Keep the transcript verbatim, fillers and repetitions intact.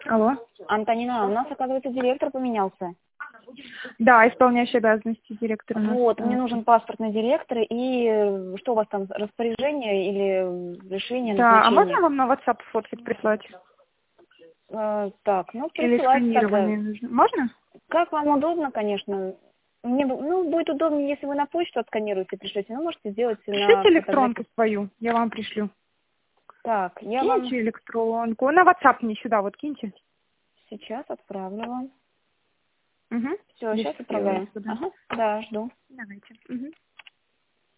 Алло. Антонина, у нас, оказывается, директор поменялся. Да, исполняющий обязанности директора. у нас, Вот, да. мне нужен паспортный директор. И э, что у вас там, распоряжение или решение, Да, а назначение? можно вам на WhatsApp фотки прислать? Э, так, ну, Или присылайте тогда. сканированные нужно? Можно? Как вам удобно, конечно. Мне, бу- ну, будет удобнее, если вы на почту отсканируете и пришлете. Ну, можете сделать на Пришлите электронку фотографии. свою, я вам пришлю. Так, я вам Киньте электронку. На WhatsApp мне сюда вот киньте. сейчас отправлю вам. Угу. Все, Я сейчас сейчас сделаю отправляю. сюда. Ага, да, жду. Давайте. Угу.